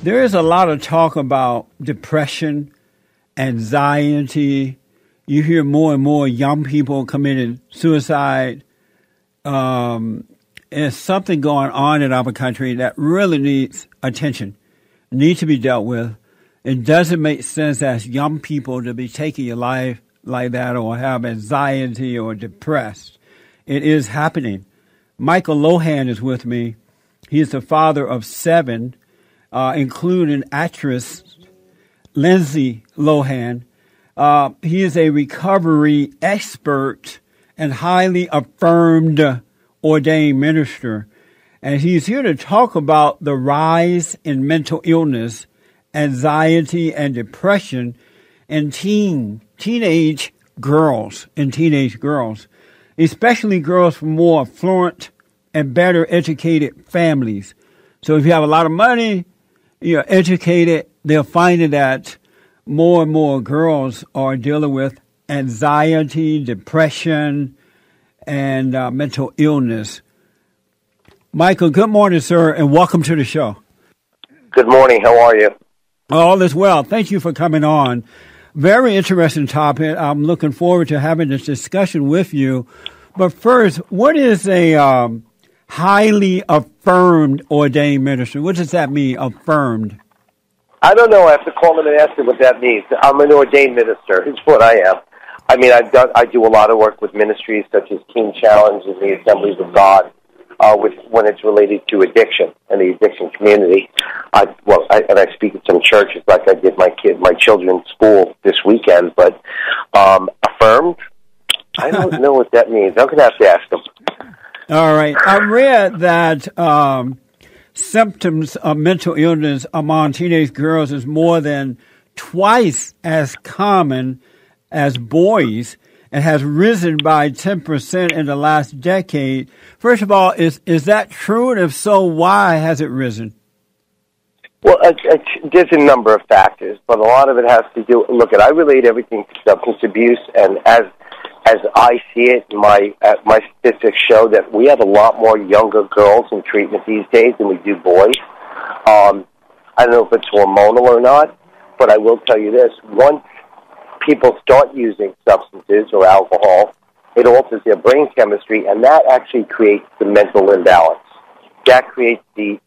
There is a lot of talk about depression, anxiety. You hear more and more young people committing suicide. There's something going on in our country that really needs attention, needs to be dealt with. It doesn't make sense as young people to be taking your life like that or have anxiety or depressed. It is happening. Michael Lohan is with me. He's the father of 7, including actress Lindsay Lohan. He is a recovery expert and highly affirmed ordained minister. And he's here to talk about the rise in mental illness, anxiety, and depression in teenage girls, especially girls from more affluent and better educated families. So if you have a lot of money, you're educated, they'll find that more and more girls are dealing with anxiety, depression, and mental illness. Michael, good morning, sir, and welcome to the show. Good morning. How are you? All is well. Thank you for coming on. Very interesting topic. I'm looking forward to having this discussion with you. But first, what is a highly affirmed ordained minister? What does that mean, affirmed? I don't know. I have to call him and ask him what that means. I'm an ordained minister. It's what I am. I mean, I do a lot of work with ministries such as Teen Challenge and the Assemblies of God, when it's related to addiction and the addiction community. I speak at some churches like I did my children's school this weekend. But affirmed, I don't know what that means. I'm going to have to ask them. All right. I read that symptoms of mental illness among teenage girls is more than twice as common as boys and has risen by 10% in the last decade. First of all, is that true? And if so, why has it risen? Well, there's a number of factors, but a lot of it has to do. Look, I relate everything to substance abuse, and as I see it, my statistics show that we have a lot more younger girls in treatment these days than we do boys. I don't know if it's hormonal or not, but I will tell you this: once people start using substances or alcohol, it alters their brain chemistry, and that actually creates the mental imbalance. That creates the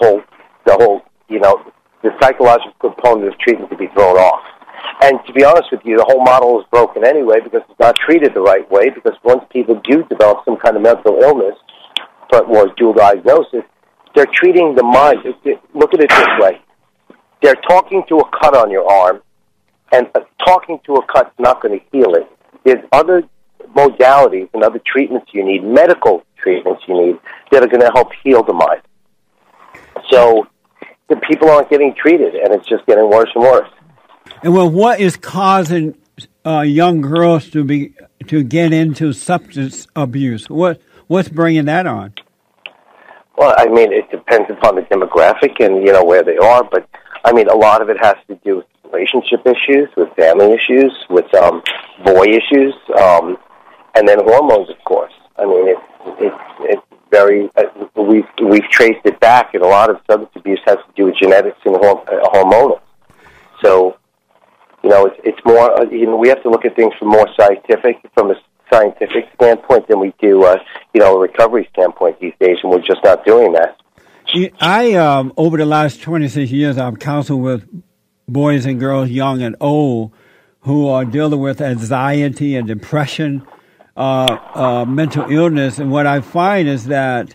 psychological component of treatment to be thrown off. And to be honest with you, the whole model is broken anyway because it's not treated the right way, because once people do develop some kind of mental illness or dual diagnosis, they're treating the mind. Look at it this way. They're talking to a cut on your arm, and talking to a cut's not going to heal it. There's other modalities and other treatments you need, medical treatments you need, that are going to help heal the mind. So the people aren't getting treated, and it's just getting worse and worse. And well, what is causing young girls to get into substance abuse? What's bringing that on? Well, I mean, it depends upon the demographic and where they are, but I mean, a lot of it has to do with relationship issues, with family issues, with boy issues, and then hormones, of course. I mean, it's very. We've traced it back, and a lot of substance abuse has to do with genetics and hormonal. So, it's more. We have to look at things from a scientific standpoint than we do, a recovery standpoint these days, and we're just not doing that. I over the last 26 years, I've counseled with boys and girls, young and old, who are dealing with anxiety and depression, mental illness. And what I find is that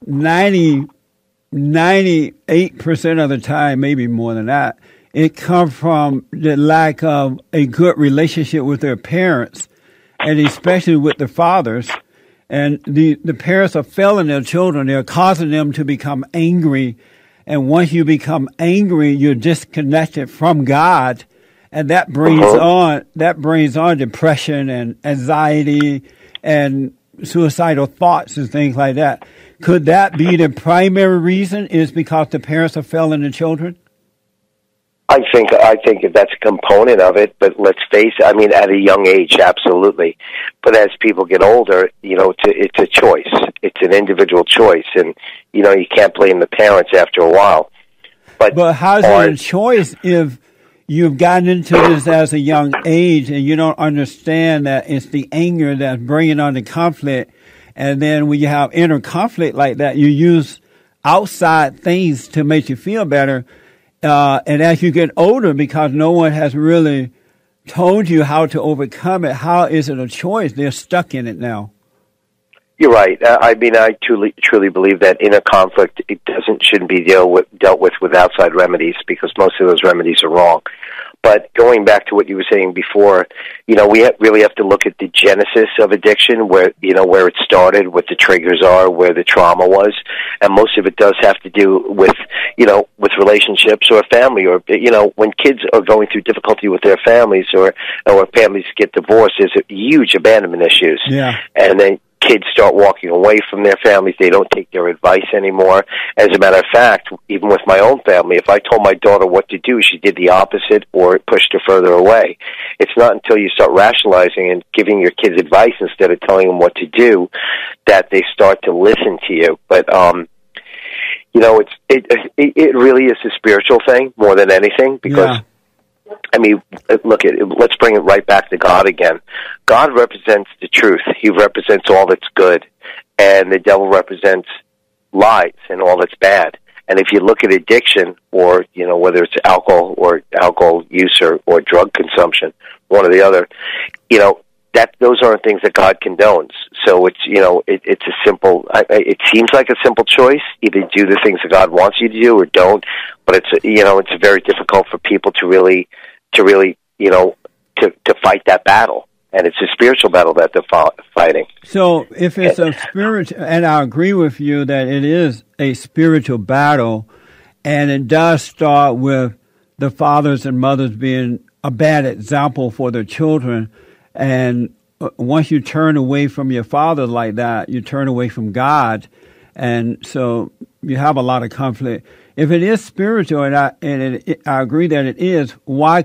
98% of the time, maybe more than that, it comes from the lack of a good relationship with their parents, and especially with the fathers. And the parents are failing their children. They're causing them to become angry. And once you become angry, you're disconnected from God. And that brings on depression and anxiety and suicidal thoughts and things like that. Could that be the primary reason, is because the parents are failing the children? I think that's a component of it, but let's face it, I mean, at a young age, absolutely. But as people get older, it's a choice. It's an individual choice, and, you can't blame the parents after a while. But how's it a choice if you've gotten into this as a young age and you don't understand that it's the anger that's bringing on the conflict? And then when you have inner conflict like that, you use outside things to make you feel better. And as you get older, because no one has really told you how to overcome it, how is it a choice? They're stuck in it now. You're right. I mean, I truly believe that inner conflict shouldn't be dealt with outside remedies, because most of those remedies are wrong. But going back to what you were saying before, we really have to look at the genesis of addiction, where it started, what the triggers are, where the trauma was, and most of it does have to do with relationships or family, or when kids are going through difficulty with their families, or families get divorced, there's huge abandonment issues. Yeah. And then kids start walking away from their families. They don't take their advice anymore. As a matter of fact, even with my own family, if I told my daughter what to do, she did the opposite or it pushed her further away. It's not until you start rationalizing and giving your kids advice instead of telling them what to do that they start to listen to you. But, it really is a spiritual thing more than anything, because Yeah. I mean, let's bring it right back to God again. God represents the truth. He represents all that's good. And the devil represents lies and all that's bad. And if you look at addiction, or, whether it's alcohol use or drug consumption, one or the other, those aren't things that God condones. So it's, it's a simple, it seems like a simple choice. Either do the things that God wants you to do or don't. But it's very difficult for people to really, to fight that battle. And it's a spiritual battle that they're fighting. So if it's a spiritual, and I agree with you that it is a spiritual battle, and it does start with the fathers and mothers being a bad example for their children. And once you turn away from your father like that, you turn away from God. And so you have a lot of conflict. If it is spiritual, and I agree that it is, why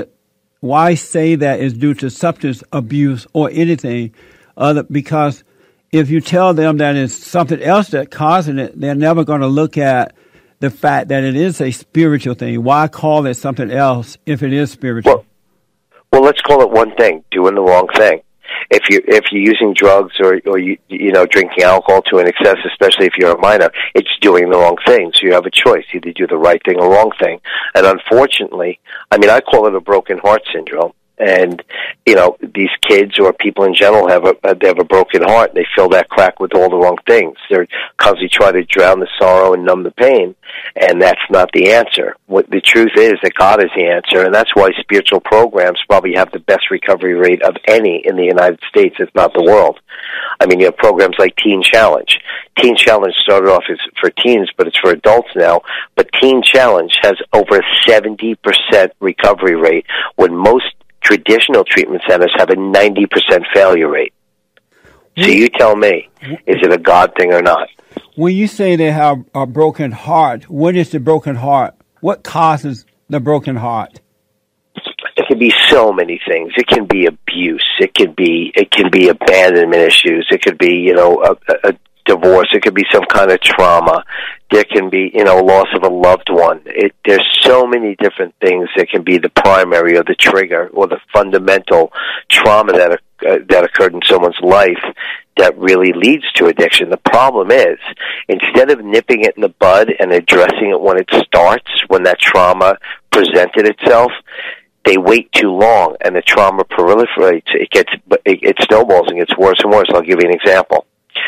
say that it's due to substance abuse or anything other? Because if you tell them that it's something else that's causing it, they're never going to look at the fact that it is a spiritual thing. Why call it something else if it is spiritual? Well, let's call it one thing: doing the wrong thing. If you're using drugs or drinking alcohol to an excess, especially if you're a minor, it's doing the wrong thing. So you have a choice: either do the right thing or wrong thing. And unfortunately, I call it a broken heart syndrome. And these kids or people in general have a broken heart. They fill that crack with all the wrong things. They're constantly trying to drown the sorrow and numb the pain, and that's not the answer. What the truth is that God is the answer, and that's why spiritual programs probably have the best recovery rate of any in the United States, if not the world. You have programs like Teen Challenge. Teen Challenge started off as for teens, but it's for adults now. But Teen Challenge has over a 70% recovery rate, when most traditional treatment centers have a 90% failure rate. So you tell me, is it a God thing or not? When you say they have a broken heart, what is the broken heart? What causes the broken heart? It can be so many things. It can be abuse. It can be abandonment issues. It could be, a divorce. It could be some kind of trauma. There can be, loss of a loved one. There's so many different things that can be the primary or the trigger or the fundamental trauma that occurred in someone's life that really leads to addiction. The problem is, instead of nipping it in the bud and addressing it when it starts, when that trauma presented itself, they wait too long and the trauma proliferates. It snowballs and gets worse and worse. I'll give you an example.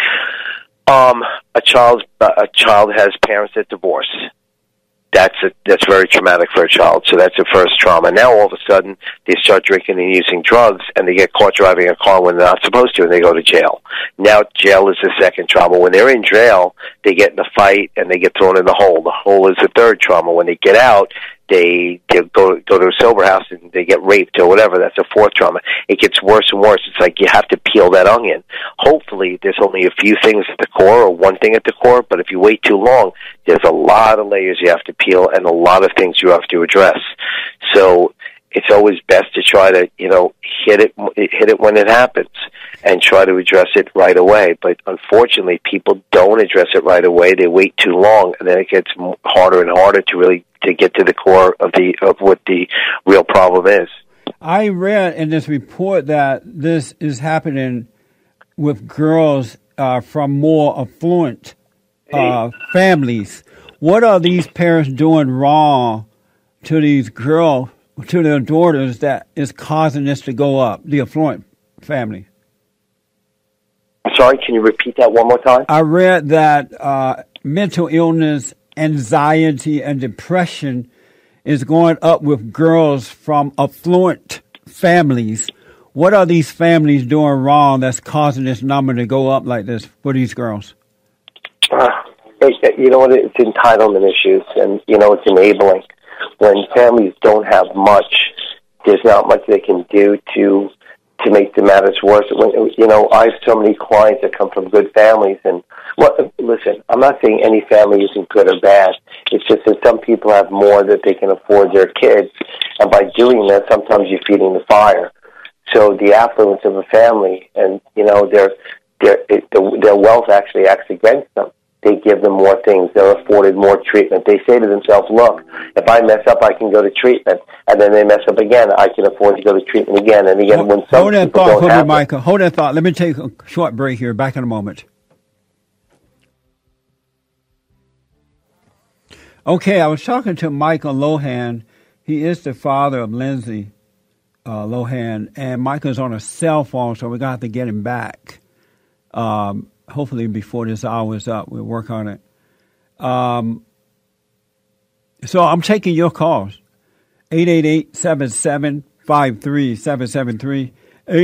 A child has parents that divorce. That's very traumatic for a child. So that's the first trauma. Now all of a sudden they start drinking and using drugs, and they get caught driving a car when they're not supposed to, and they go to jail. Now jail is the second trauma. When they're in jail, they get in a fight and they get thrown in the hole. The hole is the third trauma. When they get out, they go to a sober house and they get raped or whatever. That's a fourth trauma. It gets worse and worse. It's like you have to peel that onion. Hopefully there's only a few things at the core or one thing at the core, but if you wait too long, there's a lot of layers you have to peel and a lot of things you have to address. So it's always best to try to, hit it when it happens and try to address it right away. But unfortunately, people don't address it right away. They wait too long, and then it gets harder and harder to really to get to the core of what the real problem is. I read in this report that this is happening with girls from more affluent families. What are these parents doing wrong to these girls, to their daughters, that is causing this to go up, the affluent family? Sorry, can you repeat that one more time? I read that mental illness, anxiety, and depression is going up with girls from affluent families. What are these families doing wrong that's causing this number to go up like this for these girls? You know what? It's entitlement issues, and, it's enabling. When families don't have much, there's not much they can do to make the matters worse. I have so many clients that come from good families, and listen, I'm not saying any family isn't good or bad. It's just that some people have more that they can afford their kids, and by doing that, sometimes you're feeding the fire. So the affluence of a family, and their wealth actually acts against them. They give them more things. They're afforded more treatment. They say to themselves, look, if I mess up, I can go to treatment. And then they mess up again, I can afford to go to treatment again. And again, when some hold that people thought don't for have me, Michael. Hold that thought. Let me take a short break here. Back in a moment. Okay, I was talking to Michael Lohan. He is the father of Lindsay Lohan. And Michael's on a cell phone, so we're going to have to get him back. Hopefully before this hour is up, we'll work on it. So I'm taking your calls. 888-7753-773.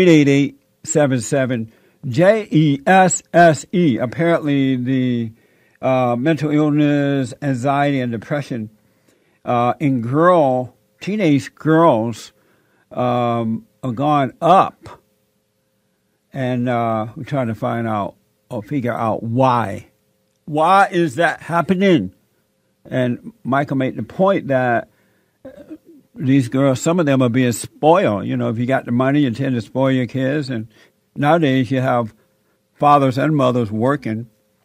888-77-JESSE. Apparently the mental illness, anxiety, and depression in teenage girls are going up. And we're trying to find out or figure out why. Why is that happening? And Michael made the point that these girls, some of them are being spoiled. If you got the money, you tend to spoil your kids. And nowadays you have fathers and mothers working.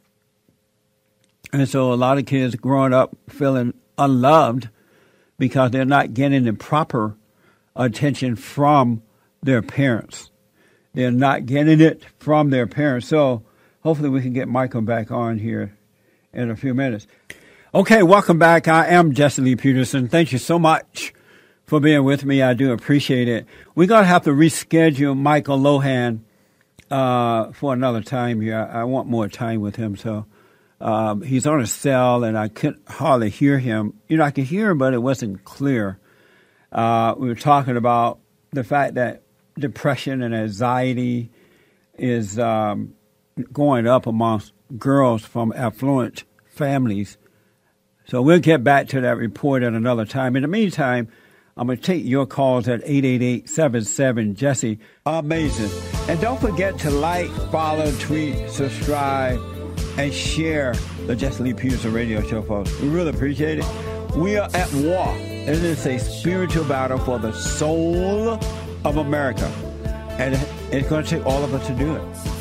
And so a lot of kids growing up feeling unloved because they're not getting the proper attention from their parents. They're not getting it from their parents. So hopefully we can get Michael back on here in a few minutes. Okay, welcome back. I am Jesse Lee Peterson. Thank you so much for being with me. I do appreciate it. We're going to have to reschedule Michael Lohan for another time here. I want more time with him. So he's on a cell, and I couldn't hardly hear him. I could hear him, but it wasn't clear. We were talking about the fact that depression and anxiety is going up amongst girls from affluent families. So we'll get back to that report at another time. In the meantime, I'm going to take your calls at 888-77-JESSE. Amazing. And don't forget to like, follow, tweet, subscribe, and share the Jesse Lee Peterson Radio Show, folks. We really appreciate it. We are at war. It is a spiritual battle for the soul of America. And it's going to take all of us to do it.